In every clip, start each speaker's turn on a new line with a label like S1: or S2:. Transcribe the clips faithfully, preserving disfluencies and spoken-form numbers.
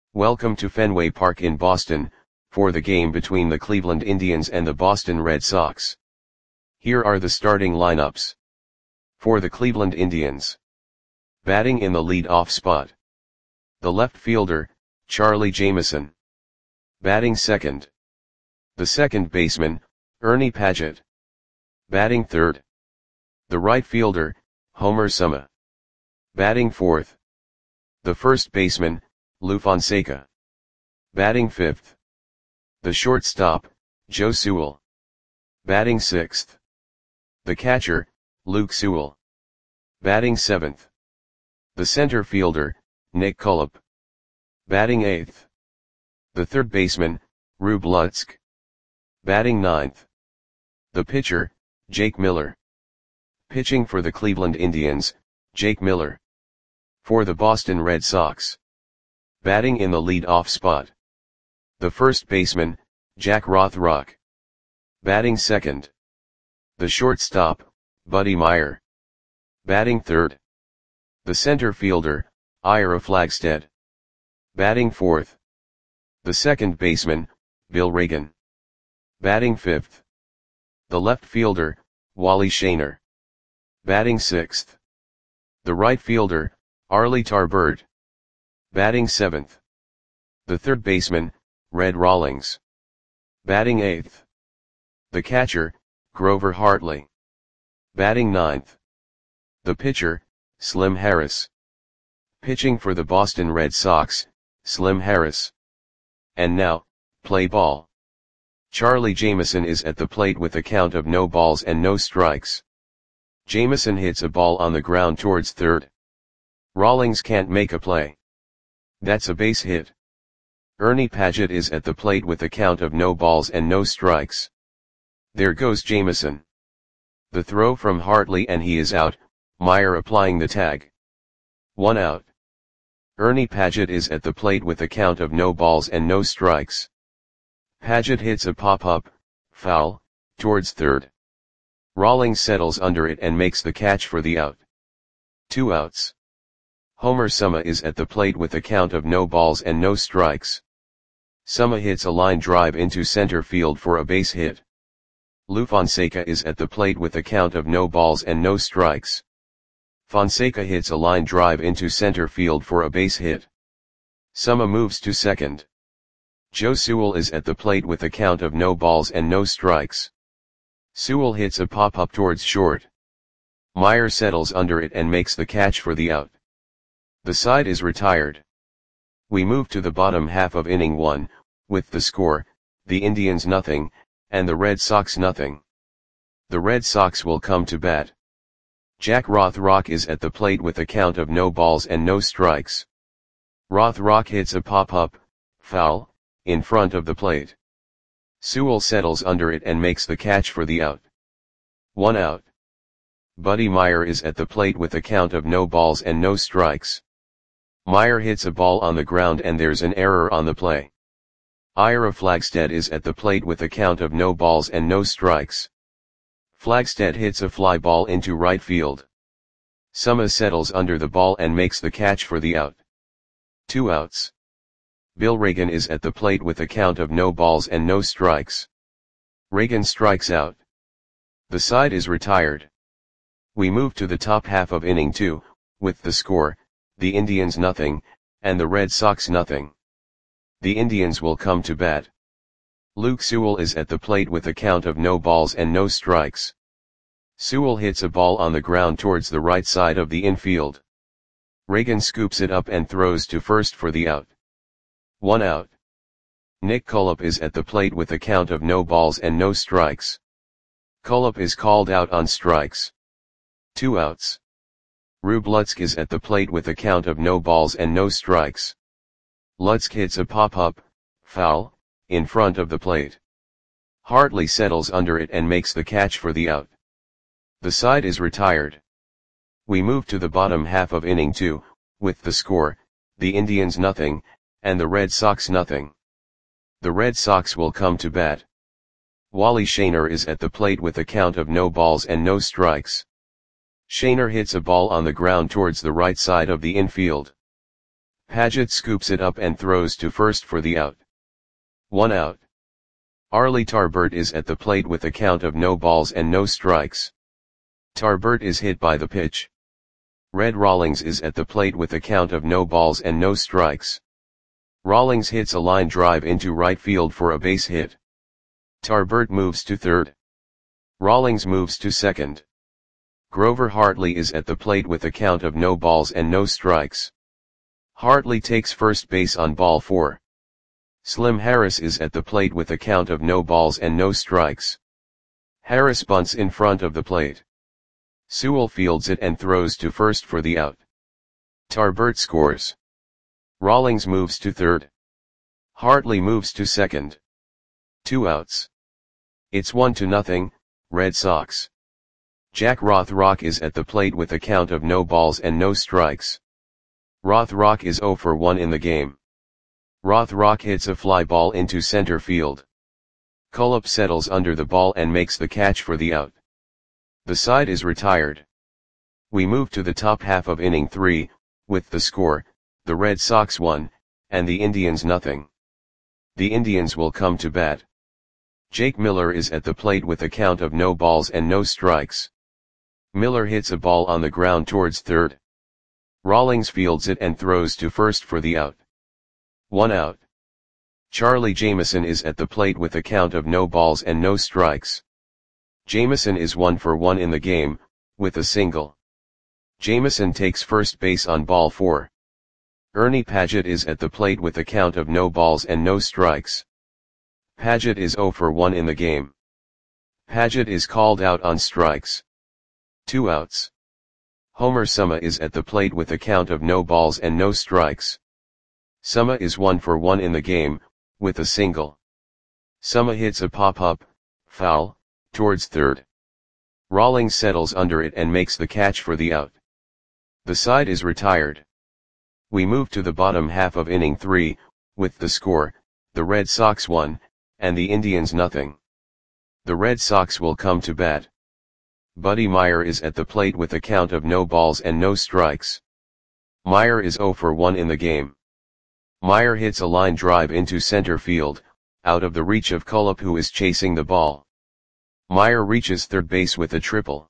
S1: Welcome to Fenway Park in Boston, for the game between the Cleveland Indians and the Boston Red Sox. Here are the starting lineups. For the Cleveland Indians. Batting in the lead-off spot. The left fielder, Charlie Jameson. Batting second. The second baseman, Ernie Padgett. Batting third. The right fielder, Homer Suma. Batting fourth. The first baseman, Lou Fonseca. Batting fifth. The shortstop, Joe Sewell. Batting sixth. The catcher, Luke Sewell. Batting seventh. The center fielder, Nick Cullip. Batting eighth. The third baseman, Rube Lutzk. Batting ninth. The pitcher, Jake Miller. Pitching for the Cleveland Indians, Jake Miller. For the Boston Red Sox. Batting in the lead-off spot. The first baseman, Jack Rothrock. Batting second. The shortstop, Buddy Meyer. Batting third. The center fielder, Ira Flagstead. Batting fourth. The second baseman, Bill Reagan. Batting fifth. The left fielder, Wally Shaner. Batting sixth. The right fielder, Arlie Tarbird. Batting seventh. The third baseman, Red Rawlings. Batting eighth. The catcher, Grover Hartley. Batting ninth. The pitcher, Slim Harris. Pitching for the Boston Red Sox, Slim Harris. And now, play ball. Charlie Jameson is at the plate with a count of no balls and no strikes. Jameson hits a ball on the ground towards third. Rawlings can't make a play. That's a base hit. Ernie Padgett is at the plate with a count of no balls and no strikes. There goes Jameson. The throw from Hartley and he is out, Meyer applying the tag. One out. Ernie Padgett is at the plate with a count of no balls and no strikes. Padgett hits a pop-up, foul, towards third. Rawlings settles under it and makes the catch for the out. Two outs. Homer Suma is at the plate with a count of no balls and no strikes. Suma hits a line drive into center field for a base hit. Lou Fonseca is at the plate with a count of no balls and no strikes. Fonseca hits a line drive into center field for a base hit. Suma moves to second. Joe Sewell is at the plate with a count of no balls and no strikes. Sewell hits a pop-up towards short. Meyer settles under it and makes the catch for the out. The side is retired. We move to the bottom half of inning one, with the score, the Indians nothing, and the Red Sox nothing. The Red Sox will come to bat. Jack Rothrock is at the plate with a count of no balls and no strikes. Rothrock hits a pop-up, foul, in front of the plate. Sewell settles under it and makes the catch for the out. One out. Buddy Meyer is at the plate with a count of no balls and no strikes. Meyer hits a ball on the ground and there's an error on the play. Ira Flagstead is at the plate with a count of no balls and no strikes. Flagstead hits a fly ball into right field. Suma settles under the ball and makes the catch for the out. Two outs. Bill Reagan is at the plate with a count of no balls and no strikes. Reagan strikes out. The side is retired. We move to the top half of inning two, with the score, the Indians nothing, and the Red Sox nothing. The Indians will come to bat. Luke Sewell is at the plate with a count of no balls and no strikes. Sewell hits a ball on the ground towards the right side of the infield. Reagan scoops it up and throws to first for the out. One out. Nick Cullip is at the plate with a count of no balls and no strikes. Cullip is called out on strikes. Two outs. Rube Lutzk is at the plate with a count of no balls and no strikes. Lutzk hits a pop-up, foul, in front of the plate. Hartley settles under it and makes the catch for the out. The side is retired. We move to the bottom half of inning two, with the score, the Indians nothing, and the Red Sox nothing. The Red Sox will come to bat. Wally Shaner is at the plate with a count of no balls and no strikes. Shaner hits a ball on the ground towards the right side of the infield. Paget scoops it up and throws to first for the out. One out. Arlie Tarbert is at the plate with a count of no balls and no strikes. Tarbert is hit by the pitch. Red Rawlings is at the plate with a count of no balls and no strikes. Rawlings hits a line drive into right field for a base hit. Tarbert moves to third. Rawlings moves to second. Grover Hartley is at the plate with a count of no balls and no strikes. Hartley takes first base on ball four. Slim Harris is at the plate with a count of no balls and no strikes. Harris bunts in front of the plate. Sewell fields it and throws to first for the out. Tarbert scores. Rawlings moves to third. Hartley moves to second. Two outs. It's one to nothing, Red Sox. Jack Rothrock is at the plate with a count of no balls and no strikes. Rothrock is oh for one in the game. Rothrock hits a fly ball into center field. Cullip settles under the ball and makes the catch for the out. The side is retired. We move to the top half of inning three, with the score, the Red Sox one, and the Indians nothing. The Indians will come to bat. Jake Miller is at the plate with a count of no balls and no strikes. Miller hits a ball on the ground towards third. Rawlings fields it and throws to first for the out. One out. Charlie Jameson is at the plate with a count of no balls and no strikes. Jameson is one for one in the game, with a single. Jameson takes first base on ball four. Ernie Paget is at the plate with a count of no balls and no strikes. Paget is oh for one in the game. Paget is called out on strikes. Two outs. Homer Suma is at the plate with a count of no balls and no strikes. Suma is one for one in the game, with a single. Suma hits a pop-up, foul, towards third. Rawlings settles under it and makes the catch for the out. The side is retired. We move to the bottom half of inning three, with the score, the Red Sox one, and the Indians nothing. The Red Sox will come to bat. Buddy Meyer is at the plate with a count of no balls and no strikes. Meyer is oh for one in the game. Meyer hits a line drive into center field, out of the reach of Cullip who is chasing the ball. Meyer reaches third base with a triple.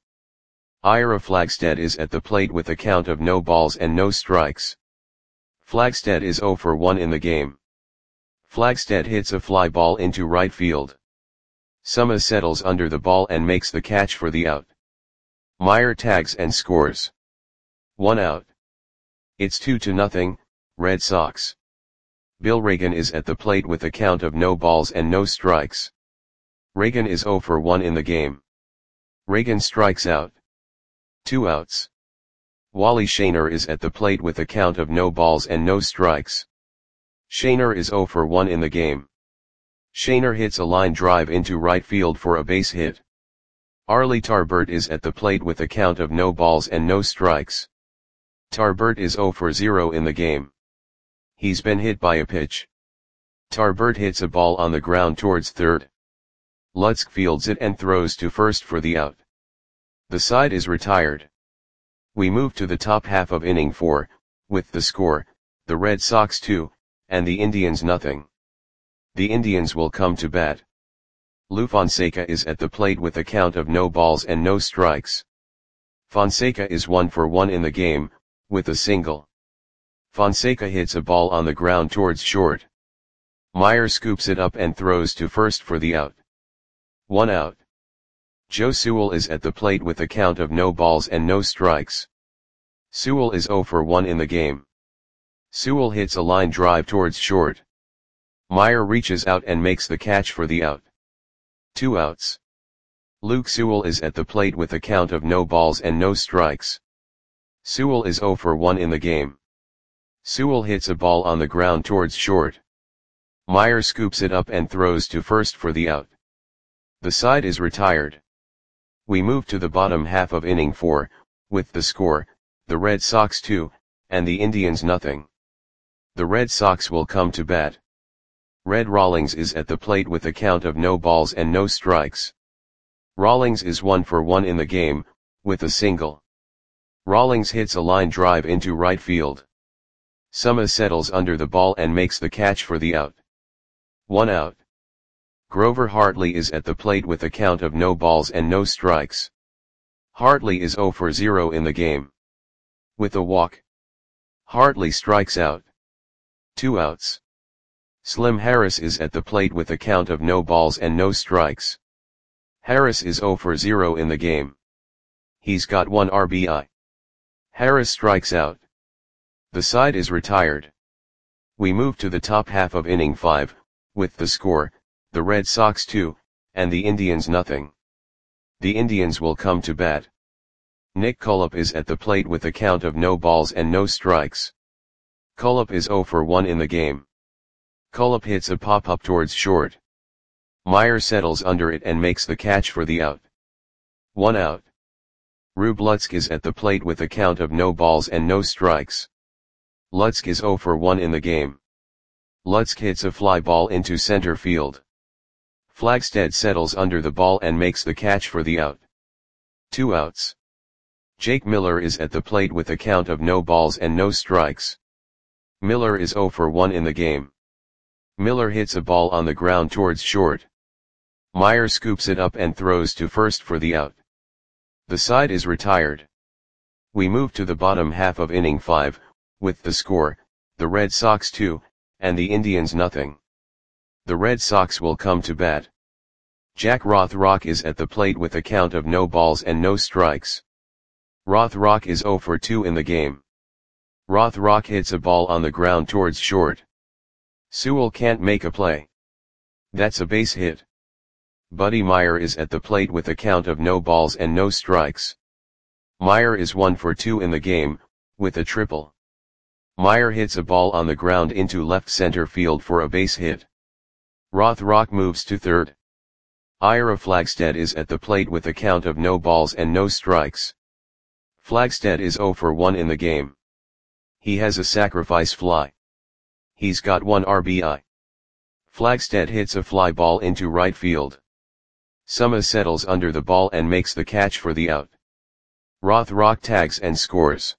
S1: Ira Flagstead is at the plate with a count of no balls and no strikes. Flagstead is oh for one in the game. Flagstead hits a fly ball into right field. Suma settles under the ball and makes the catch for the out. Meyer tags and scores. One out. It's two to nothing, Red Sox. Bill Reagan is at the plate with a count of no balls and no strikes. Reagan is oh for one in the game. Reagan strikes out. Two outs. Wally Shaner is at the plate with a count of no balls and no strikes. Shaner is oh for one in the game. Shaner hits a line drive into right field for a base hit. Arlie Tarbert is at the plate with a count of no balls and no strikes. Tarbert is oh for zero in the game. He's been hit by a pitch. Tarbert hits a ball on the ground towards third. Lutzk fields it and throws to first for the out. The side is retired. We move to the top half of inning four, with the score, the Red Sox two, and the Indians nothing. The Indians will come to bat. Lou Fonseca is at the plate with a count of no balls and no strikes. Fonseca is one for one in the game, with a single. Fonseca hits a ball on the ground towards short. Meyer scoops it up and throws to first for the out. One out. Joe Sewell is at the plate with a count of no balls and no strikes. Sewell is oh for one in the game. Sewell hits a line drive towards short. Meyer reaches out and makes the catch for the out. Two outs. Luke Sewell is at the plate with a count of no balls and no strikes. Sewell is oh for one in the game. Sewell hits a ball on the ground towards short. Meyer scoops it up and throws to first for the out. The side is retired. We move to the bottom half of inning four, with the score, the Red Sox two, and the Indians nothing. The Red Sox will come to bat. Red Rawlings is at the plate with a count of no balls and no strikes. Rawlings is one for one in the game, with a single. Rawlings hits a line drive into right field. Summa settles under the ball and makes the catch for the out. One out. Grover Hartley is at the plate with a count of no balls and no strikes. Hartley is zero for zero in the game. With a walk, Hartley strikes out. Two outs. Slim Harris is at the plate with a count of no balls and no strikes. Harris is zero for zero in the game. He's got one R B I. Harris strikes out. The side is retired. We move to the top half of inning five, with the score, the Red Sox two, and the Indians nothing. The Indians will come to bat. Nick Cullip is at the plate with a count of no balls and no strikes. Cullip is zero for one in the game. Cullip hits a pop-up towards short. Meyer settles under it and makes the catch for the out. One out. Rube Lutzk is at the plate with a count of no balls and no strikes. Lutzk is zero for one in the game. Lutzk hits a fly ball into center field. Flagstead settles under the ball and makes the catch for the out. Two outs. Jake Miller is at the plate with a count of no balls and no strikes. Miller is zero for one in the game. Miller hits a ball on the ground towards short. Meyer scoops it up and throws to first for the out. The side is retired. We move to the bottom half of inning five, with the score, the Red Sox two, and the Indians nothing. The Red Sox will come to bat. Jack Rothrock is at the plate with a count of no balls and no strikes. Rothrock is zero for two in the game. Rothrock hits a ball on the ground towards short. Sewell can't make a play. That's a base hit. Buddy Meyer is at the plate with a count of no balls and no strikes. Meyer is one for two in the game, with a triple. Meyer hits a ball on the ground into left center field for a base hit. Rothrock moves to third. Ira Flagstead is at the plate with a count of no balls and no strikes. Flagstead is zero for one in the game. He has a sacrifice fly. He's got one R B I. Flagstead hits a fly ball into right field. Summa settles under the ball and makes the catch for the out. Rothrock tags and scores.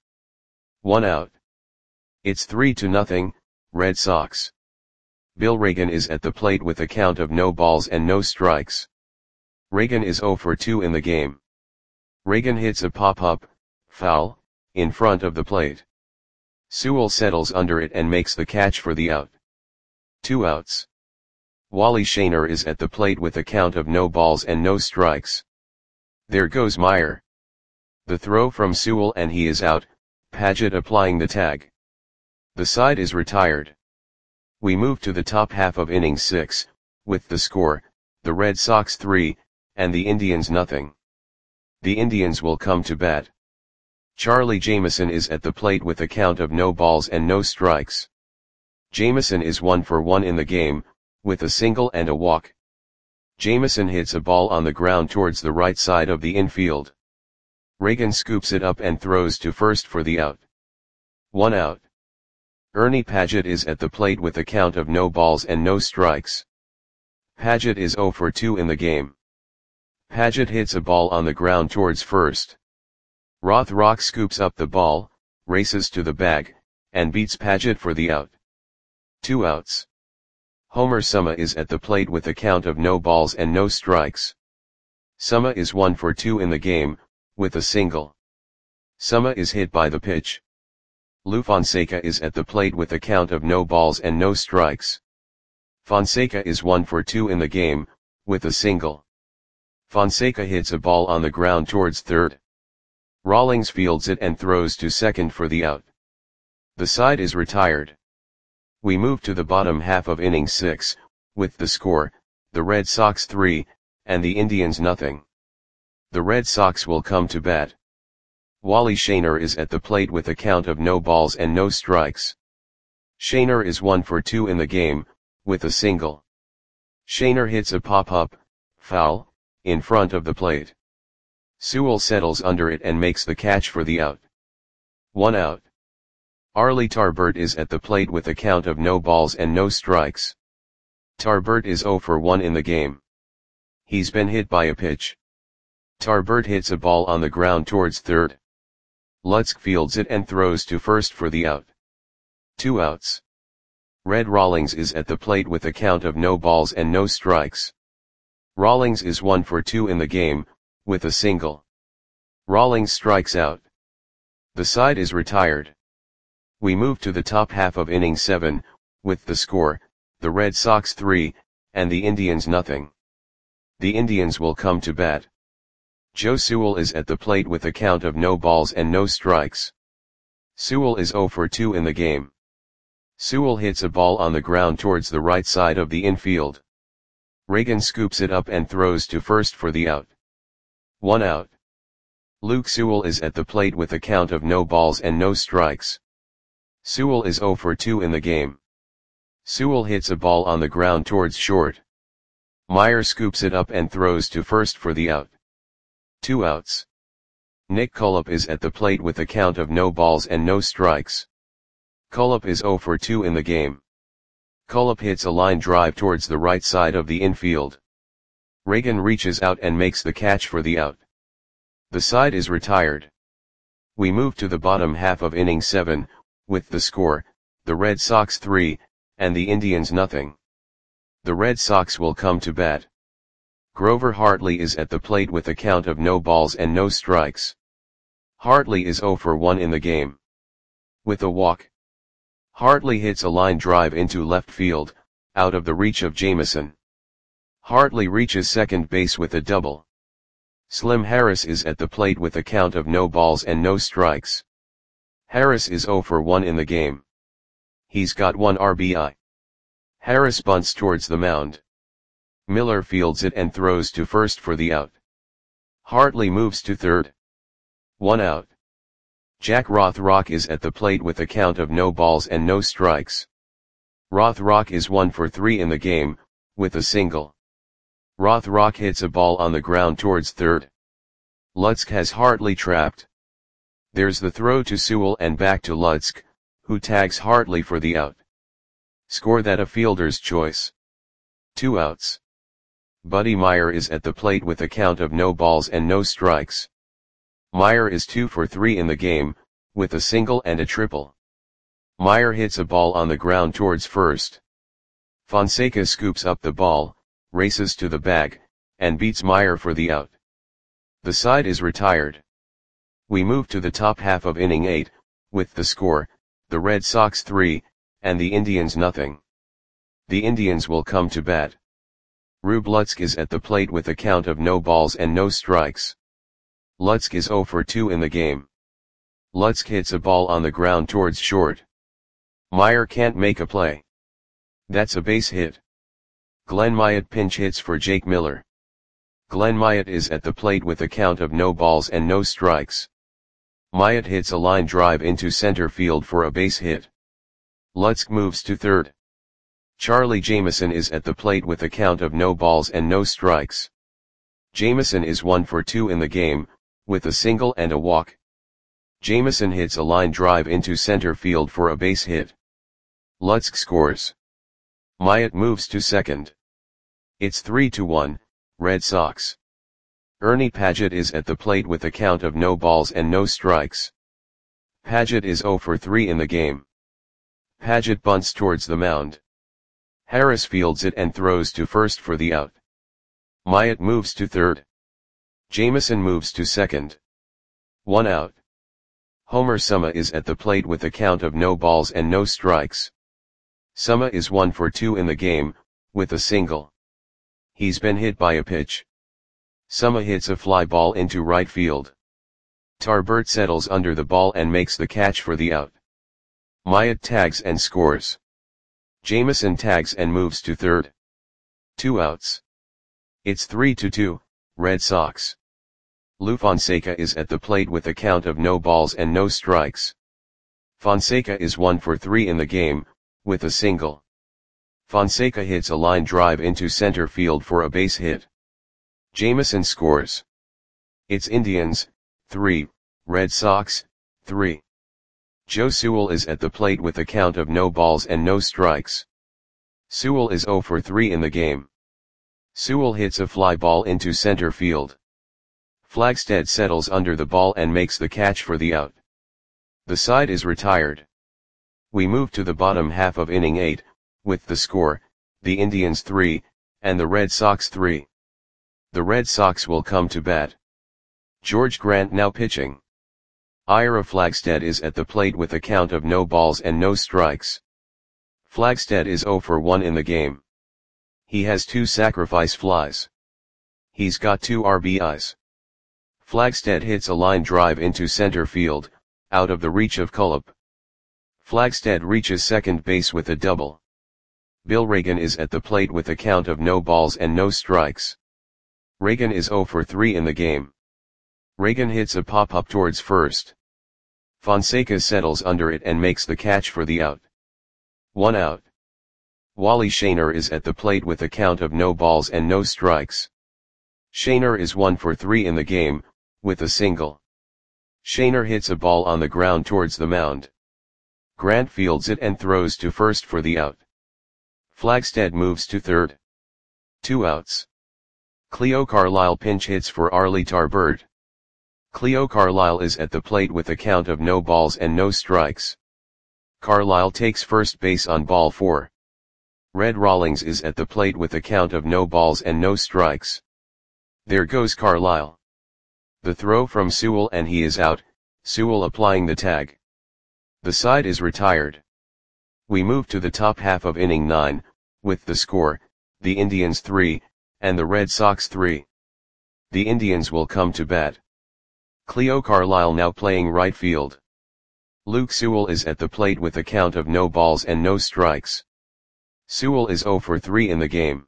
S1: One out. It's three to nothing, Red Sox. Bill Reagan is at the plate with a count of no balls and no strikes. Reagan is zero for two in the game. Reagan hits a pop-up, foul, in front of the plate. Sewell settles under it and makes the catch for the out. Two outs. Wally Shaner is at the plate with a count of no balls and no strikes. There goes Meyer. The throw from Sewell and he is out, Paget applying the tag. The side is retired. We move to the top half of inning six, with the score, the Red Sox three, and the Indians nothing. The Indians will come to bat. Charlie Jameson is at the plate with a count of no balls and no strikes. Jameson is one for one in the game, with a single and a walk. Jameson hits a ball on the ground towards the right side of the infield. Reagan scoops it up and throws to first for the out. One out. Ernie Paget is at the plate with a count of no balls and no strikes. Paget is zero for two in the game. Paget hits a ball on the ground towards first. Rothrock scoops up the ball, races to the bag, and beats Paget for the out. Two outs. Homer Summa is at the plate with a count of no balls and no strikes. Summa is one for two in the game, with a single. Summa is hit by the pitch. Lou Fonseca is at the plate with a count of no balls and no strikes. Fonseca is one for two in the game, with a single. Fonseca hits a ball on the ground towards third. Rawlings fields it and throws to second for the out. The side is retired. We move to the bottom half of inning six, with the score, the Red Sox three, and the Indians nothing. The Red Sox will come to bat. Wally Shaner is at the plate with a count of no balls and no strikes. Shaner is one for two in the game, with a single. Shaner hits a pop-up, foul, in front of the plate. Sewell settles under it and makes the catch for the out. One out. Arlie Tarbert is at the plate with a count of no balls and no strikes. Tarbert is zero for one in the game. He's been hit by a pitch. Tarbert hits a ball on the ground towards third. Lutzk fields it and throws to first for the out. Two outs. Red Rawlings is at the plate with a count of no balls and no strikes. Rawlings is one for two in the game, with a single. Rawlings strikes out. The side is retired. We move to the top half of inning seven, with the score, the Red Sox three, and the Indians nothing. The Indians will come to bat. Joe Sewell is at the plate with a count of no balls and no strikes. Sewell is oh for two in the game. Sewell hits a ball on the ground towards the right side of the infield. Reagan scoops it up and throws to first for the out. One out. Luke Sewell is at the plate with a count of no balls and no strikes. Sewell is oh for two in the game. Sewell hits a ball on the ground towards short. Meyer scoops it up and throws to first for the out. Two outs. Nick Cullip is at the plate with a count of no balls and no strikes. Cullip is oh for two in the game. Cullip hits a line drive towards the right side of the infield. Reagan reaches out and makes the catch for the out. The side is retired. We move to the bottom half of inning seven, with the score, the Red Sox three, and the Indians nothing. The Red Sox will come to bat. Grover Hartley is at the plate with a count of no balls and no strikes. Hartley is oh for one in the game. With a walk. Hartley hits a line drive into left field, out of the reach of Jameson. Hartley reaches second base with a double. Slim Harris is at the plate with a count of no balls and no strikes. Harris is oh for one in the game. He's got one R B I. Harris bunts towards the mound. Miller fields it and throws to first for the out. Hartley moves to third. One out. Jack Rothrock is at the plate with a count of no balls and no strikes. Rothrock is one for three in the game, with a single. Rothrock hits a ball on the ground towards third. Lutzk has Hartley trapped. There's the throw to Sewell and back to Lutzk, who tags Hartley for the out. Score that a fielder's choice. Two outs. Buddy Meyer is at the plate with a count of no balls and no strikes. Meyer is two for three in the game, with a single and a triple. Meyer hits a ball on the ground towards first. Fonseca scoops up the ball, races to the bag, and beats Meyer for the out. The side is retired. We move to the top half of inning eight, with the score, the Red Sox three, and the Indians nothing. The Indians will come to bat. Rube Lutzk is at the plate with a count of no balls and no strikes. Lutzk is oh for two in the game. Lutzk hits a ball on the ground towards short. Meyer can't make a play. That's a base hit. Glenn Myatt pinch hits for Jake Miller. Glenn Myatt is at the plate with a count of no balls and no strikes. Myatt hits a line drive into center field for a base hit. Lutzk moves to third. Charlie Jameson is at the plate with a count of no balls and no strikes. Jameson is one for two in the game, with a single and a walk. Jameson hits a line drive into center field for a base hit. Lutzk scores. Myatt moves to second. It's three to one, Red Sox. Ernie Padgett is at the plate with a count of no balls and no strikes. Padgett is oh for three in the game. Padgett bunts towards the mound. Harris fields it and throws to first for the out. Myatt moves to third. Jameson moves to second. One out. Homer Summa is at the plate with a count of no balls and no strikes. Summa is one for two in the game, with a single. He's been hit by a pitch. Summa hits a fly ball into right field. Tarbert settles under the ball and makes the catch for the out. Myatt tags and scores. Jameson tags and moves to third. Two outs. It's three to two, Red Sox. Lou Fonseca is at the plate with a count of no balls and no strikes. Fonseca is one for three in the game, with a single. Fonseca hits a line drive into center field for a base hit. Jameson scores. It's Indians, three, Red Sox, three. Joe Sewell is at the plate with a count of no balls and no strikes. Sewell is oh for three in the game. Sewell hits a fly ball into center field. Flagstead settles under the ball and makes the catch for the out. The side is retired. We move to the bottom half of inning eight, with the score, the Indians three, and the Red Sox three. The Red Sox will come to bat. George Grant now pitching. Ira Flagstead is at the plate with a count of no balls and no strikes. Flagstead is oh for one in the game. He has two sacrifice flies. He's got two R B Is. Flagstead hits a line drive into center field, out of the reach of Cullip. Flagstead reaches second base with a double. Bill Reagan is at the plate with a count of no balls and no strikes. Reagan is oh for three in the game. Reagan hits a pop-up towards first. Fonseca settles under it and makes the catch for the out. One out. Wally Shaner is at the plate with a count of no balls and no strikes. Shaner is one for three in the game, with a single. Shaner hits a ball on the ground towards the mound. Grant fields it and throws to first for the out. Flagstead moves to third. Two outs. Cleo Carlisle pinch hits for Arlie Tarbird. Cleo Carlisle is at the plate with a count of no balls and no strikes. Carlisle takes first base on ball four. Red Rawlings is at the plate with a count of no balls and no strikes. There goes Carlisle. The throw from Sewell and he is out, Sewell applying the tag. The side is retired. We move to the top half of inning nine, with the score, the Indians three, and the Red Sox three. The Indians will come to bat. Cleo Carlisle now playing right field. Luke Sewell is at the plate with a count of no balls and no strikes. Sewell is oh for three in the game.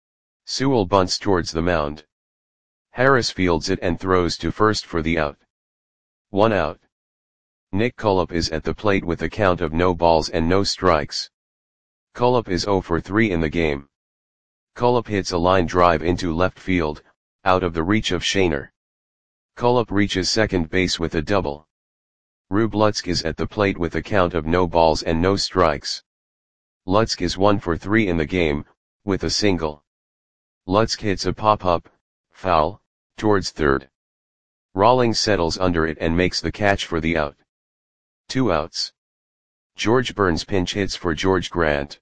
S1: Sewell bunts towards the mound. Harris fields it and throws to first for the out. One out. Nick Cullip is at the plate with a count of no balls and no strikes. Cullip is oh for three in the game. Cullip hits a line drive into left field, out of the reach of Shaner. Cullip reaches second base with a double. Rube Lutzk is at the plate with a count of no balls and no strikes. Lutzk is one for three in the game, with a single. Lutzk hits a pop-up, foul, towards third. Rawlings settles under it and makes the catch for the out. Two outs. George Burns pinch hits for George Grant.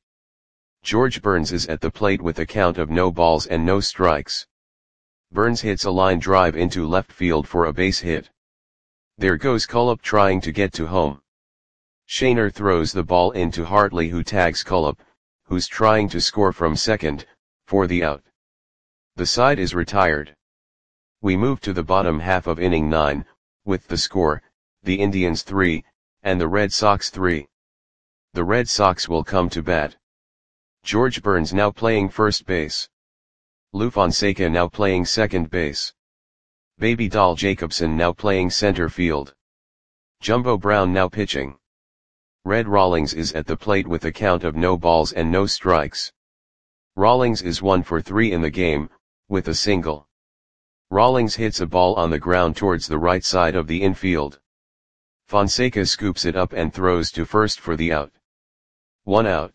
S1: George Burns is at the plate with a count of no balls and no strikes. Burns hits a line drive into left field for a base hit. There goes Cullip trying to get to home. Shaner throws the ball into Hartley who tags Cullip, who's trying to score from second, for the out. The side is retired. We move to the bottom half of inning nine, with the score, the Indians three, and the Red Sox three. The Red Sox will come to bat. George Burns now playing first base. Lou Fonseca now playing second base. Baby Doll Jacobson now playing center field. Jumbo Brown now pitching. Red Rawlings is at the plate with a count of no balls and no strikes. Rawlings is one for three in the game, with a single. Rawlings hits a ball on the ground towards the right side of the infield. Fonseca scoops it up and throws to first for the out. One out.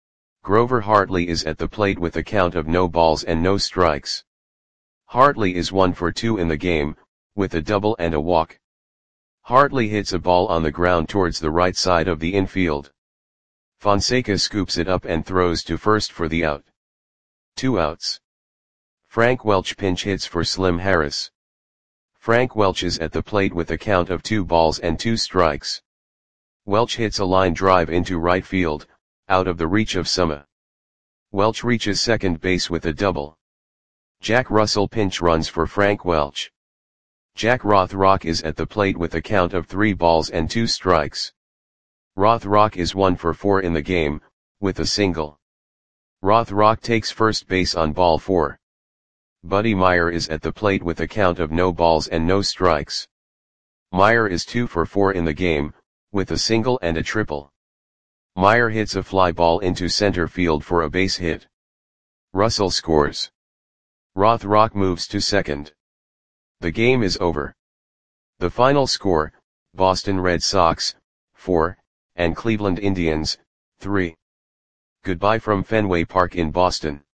S1: Grover Hartley is at the plate with a count of no balls and no strikes. Hartley is one for two in the game, with a double and a walk. Hartley hits a ball on the ground towards the right side of the infield. Fonseca scoops it up and throws to first for the out. Two outs. Frank Welch pinch hits for Slim Harris. Frank Welch is at the plate with a count of two balls and two strikes. Welch hits a line drive into right field, out of the reach of Summa. Welch reaches second base with a double. Jack Russell pinch runs for Frank Welch. Jack Rothrock is at the plate with a count of three balls and two strikes. Rothrock is one for four in the game, with a single. Rothrock takes first base on ball four. Buddy Meyer is at the plate with a count of no balls and no strikes. Meyer is two for four in the game, with a single and a triple. Meyer hits a fly ball into center field for a base hit. Russell scores. Rothrock moves to second. The game is over. The final score, Boston Red Sox, four, and Cleveland Indians, three. Goodbye from Fenway Park in Boston.